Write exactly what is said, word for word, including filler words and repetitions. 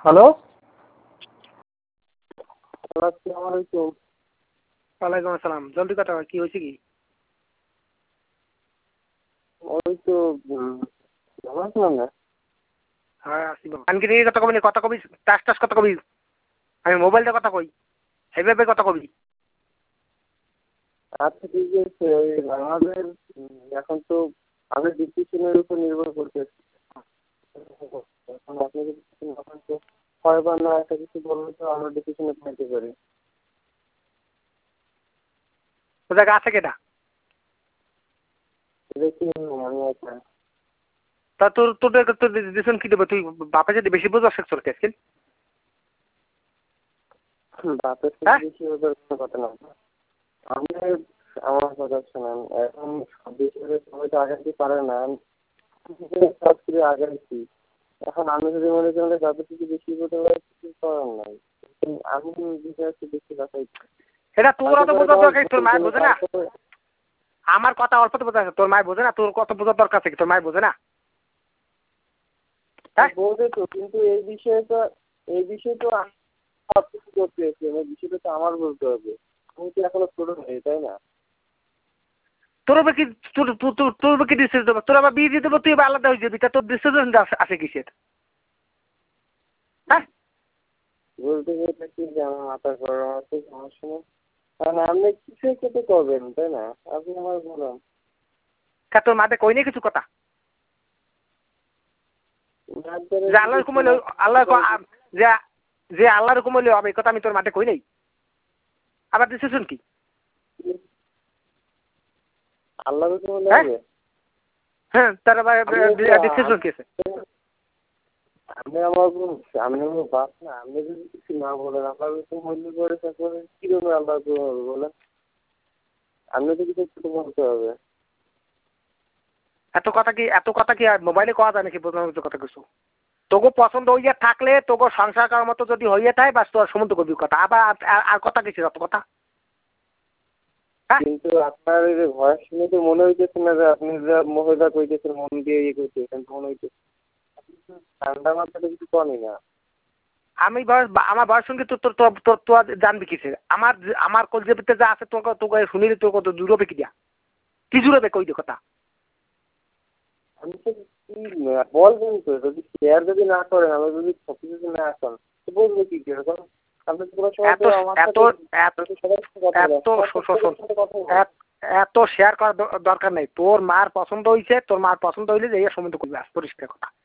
Hello, আসসালামু আলাইকুম। ওয়ালাইকুম আসসালাম। জলদি কথা কর, কি হয়েছে কি? ওই তো ভালো আছিলাম না। হ্যাঁ আসি বাবা। আনকি নিয়ে কথা কবি কথা কবি টাস টাস কথা কবি। আমি মোবাইলটা কথা কই সেইভাবে কথা কবি। আচ্ছা ঠিক আছে। ওই আমাদের এখন তো আমাদের ডিসিশনের উপর নির্ভর করতেছে। এখন আপনি যদি আপনাকে ছয়বার না একটা কিছু বললে তো আমরা ডিসিশনে পৌঁছতে পারি। তো জায়গা আছে কেটা? দেখি আমি একটা তা তোর তোর তোর ডিসিশন কি দেবে? তুই বাপে যদি বেশি বুঝ আসে তোর কেস বাপের বেশি বোঝার কোনো কথা না। আমি আমার কথা শোনেন, এখন সব বিষয়ে সবাই তো আগাতে পারে না। সব কিছু আগাইছি। এখন আমি যদি মনে করি তাদের থেকে বেশি বলতে পারি কিছু করার নাই। আমি বিষয় হচ্ছে বেশি কথাই এটা তোর অত বোঝার দরকার, তোর মায়ের বোঝে না। আমার কথা অল্প তো বোঝা, তোর মায়ের বোঝে না। তোর কত বোঝার দরকার আছে, তোর মায়ের বোঝে না। বোঝে তো, কিন্তু এই বিষয়ে তো এই বিষয়ে তো সব কিছু করতে হচ্ছে, এই বিষয়টা তো আমার বলতে হবে। আমি তো এখনো ছোট নেই, তাই না? তোর কি তোর তোর কি ডিসিশন দেবো? তোর আবার বিয়ে দিয়ে দেবো, তুই আবার আলাদা হয়ে যাবি। তা তোর ডিসিশন আছে কিসের? হ্যাঁ বলতে গেলে কি যে আমার মাথা গরম আছে, সমস্যা নেই। কারণ আপনি কিছু খেতে করবেন, তাই না? আপনি আমার বলুন তোর মাঠে কই নেই কিছু কথা যে আল্লাহর হুকুম হইলে আল্লাহ যে যে আল্লাহর হুকুম হইলে হবে, এই কথা আমি তোর মাঠে কই নেই। আবার ডিসিশন কি? আল্লাহর হুকুম হইলে হবে। হ্যাঁ তার ডিসিশন কি আছে? আপনি আমার আপনি আমার বাপ না, আপনি যদি কিছু না বলেন আল্লাহর হুকুম হইলে পরে তারপরে কিভাবে আল্লাহর হুকুম হবে বলেন? আপনি তো কিছু একটু বলতে হবে। এত কথা কি এত কথা কি আর মোবাইলে কওয়া যায় নাকি? বোঝানোর মতো কথা কিছু তোকে পছন্দ হইয়া থাকলে তোকে সংসার করার মতো যদি হইয়া থাকে বাস তোর সমুদ্র করবি কথা। আবার আর কথা কিছু যত কথা। কিন্তু আপনার এই যে ভয়েস শুনে তো মনে হইতেছে না যে আপনি যা মহিলা কইতেছেন মন দিয়ে ইয়ে করতেছেন, মনে হইতেছে ঠান্ডা মাথাটা কিছু কমই না। আমি বয়স আমার বয়স সঙ্গে তোর তোর তোর তোর জানবি কিসে? আমার আমার কলজের ভিতরে যা আছে তোকে তোকে শুনিলে তোর কত জুড়বে কি দিয়া কি জুড়বে কই দে কথা। আমি তো বলবেন তো, যদি শেয়ার যদি না করেন, আমি যদি সত্যি যদি না আসেন তো বলবো কি কিরকম। এত শেয়ার করার দরকার নেই। তোর মার পছন্দ হয়েছে, তোর মার পছন্দ হইলে যে সম্বন্ধ করবি, পরিষ্কার কথা।